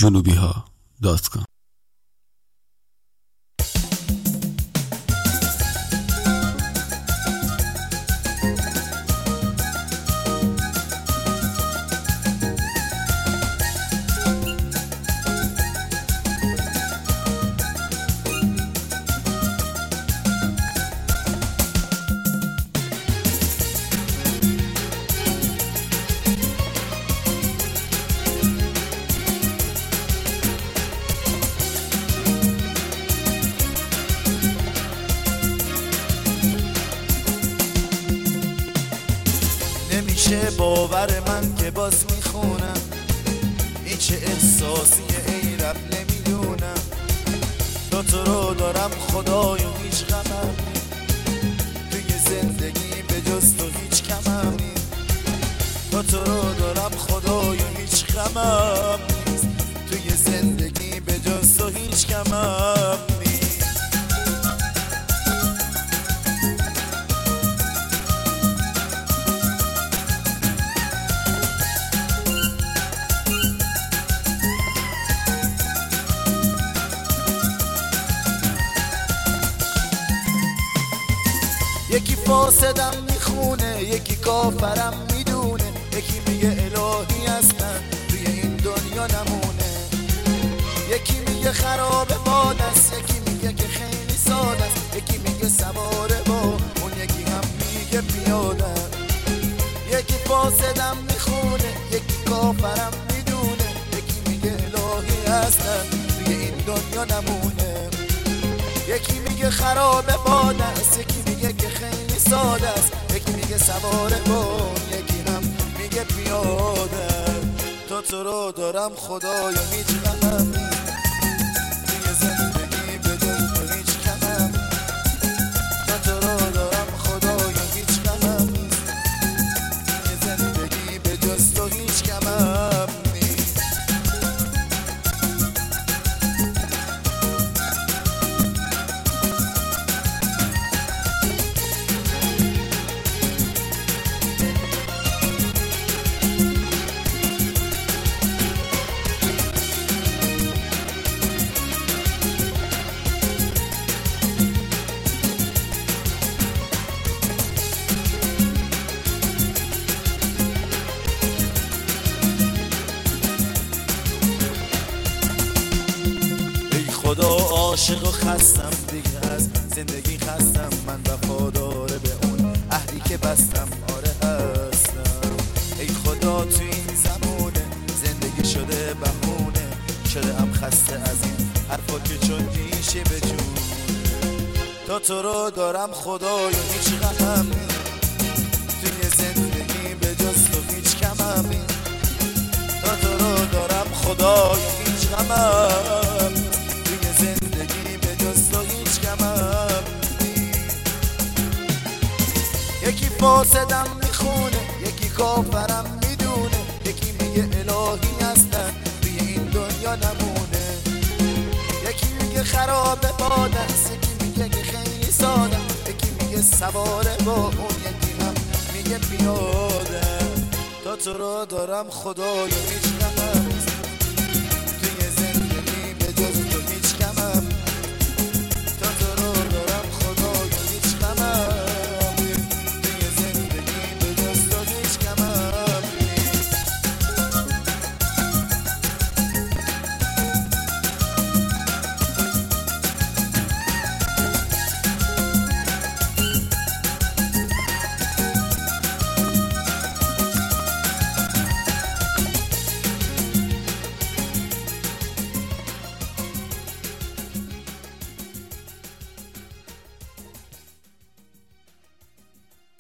junubiha.com. نمیشه باور من که باز میخونم این چه احساسیه ای رب نمیدونم تو رو دارم خدایا هیچ غمم توی زندگی به جز تو هیچ کمم نیست تو رو دارم خدایا هیچ غمم نیست توی زندگی به جز تو هیچ کمم نیست. یکی فاسدم میخونه یکی کافرم میدونه یکی میگه الهی هستن توی این دنیا نمونه یکی میگه خراب باد است یکی میگه که خیلی ساده است یکی میگه سواره با اون یکی هم میگه پیاده. یکی فاسدم میخونه یکی کافرم میدونه یکی میگه الهی هستن توی این دنیا نمونه یکی میگه خراب باد است یکی میگه که خیلی ساده است یکی میگه سواره کن یکی هم میگه پیاده. تو رو دارم خدایا هیچ غمم نیست توی زندگی به جز تو هیچ کمم نیست. تو رو دارم خدایا هیچ غمم نیست توی زندگی به جز تو هیچ کمم نیست. خدا عاشق و خستم دیگه از زندگی خستم من وفادار به اون عهدی که بستم آره هستم. ای خدا تو این زمونه زندگی شده بهونه شده ام خسته از این حرفا که چون میشه به جون تو رو دارم خدایا هیچ غمم نیست توی زندگی به جز تو هیچ کمم نیست. تو رو دارم خدایا هیچ غمم زندگی به جز تو هیچ کمم نیست. یکی فاسدم میخونه یکی کافرم میدونه یکی میگه الهی هستن توی این دنیا نمونه یکی میگه خراب باد است یکی میگه که خیلی ساده یکی میگه سواره با اون یکی هم میگه پیاده. تو رو دارم خدایا هیچ